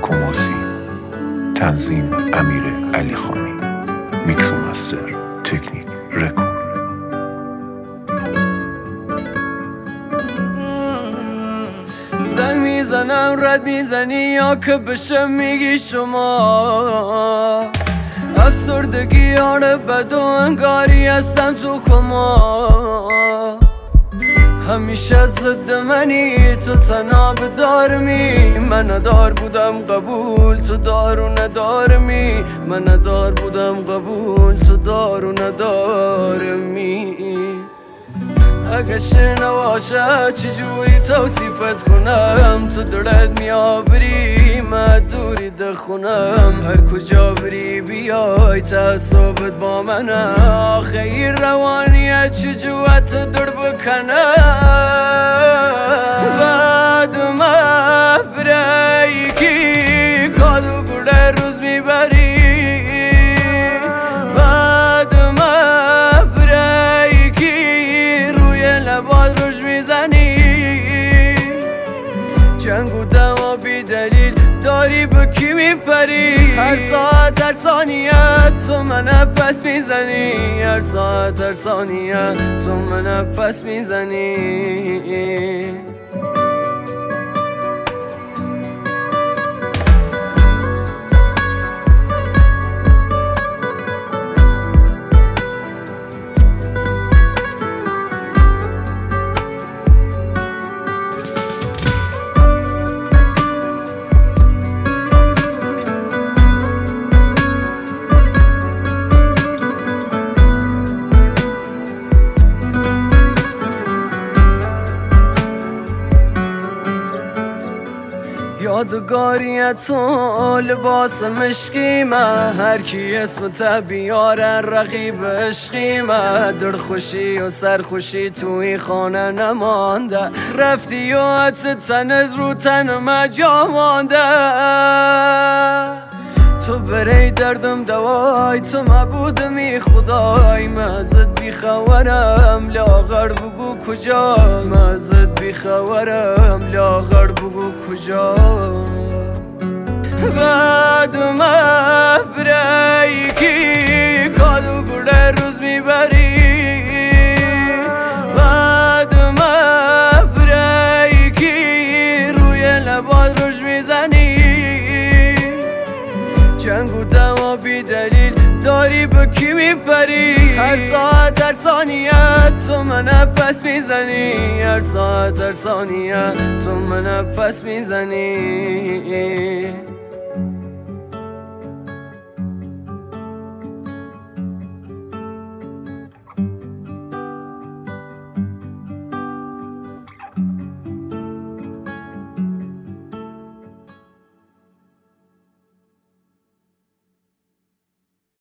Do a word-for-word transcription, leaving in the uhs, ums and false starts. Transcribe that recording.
کماسی. تنظیم امیر علی خانی. میکس و مستر تکنیک رکورد. زنگ میزنم رد میزنی یا که بشه میگی شما افسردگی آره بد و انگاری هستم تو کما همیشه ضد منی تو تنها بدارمی من ندار بودم قبول تو دار و ندارمی من ندار بودم قبول تو دار و ندارمی اگه شنواشه چجوری توصیفت کنم تو دلت میابری مدوری دخونم هر کجا بری بیای تعصبت با منه آخه روانیت چجوت در بکنه بعد ما بریکی کادو گوله روز میبری جنگ و دعوا بی دلیل داری به کی میپری هر ساعت هر ثانیه تو من نفس میزنی هر ساعت هر ثانیه تو من نفس میزنی یادگاریت تو لباس مشکیمه هر کی اسم بیاره رقیب عشقیمه دل خوشی و سرخوشی توی خانه نمانده رفتی و حدس تنت رو تن مجا مانده تو برای دردم دوای تو مبودمی خدای مازت بیخورم لاغر بگو کجا مازت بیخورم لاغر بگو کجا بعد ما بریکی کادو گوله روز میبری بعد ما بریکی روی لبات روش میزنی جنگ و دعوا بی دلیل داری به کی میپری هر ساعت هر ثانیه تو من نفس میزنی هر ساعت هر ثانیه تو من نفس میزنی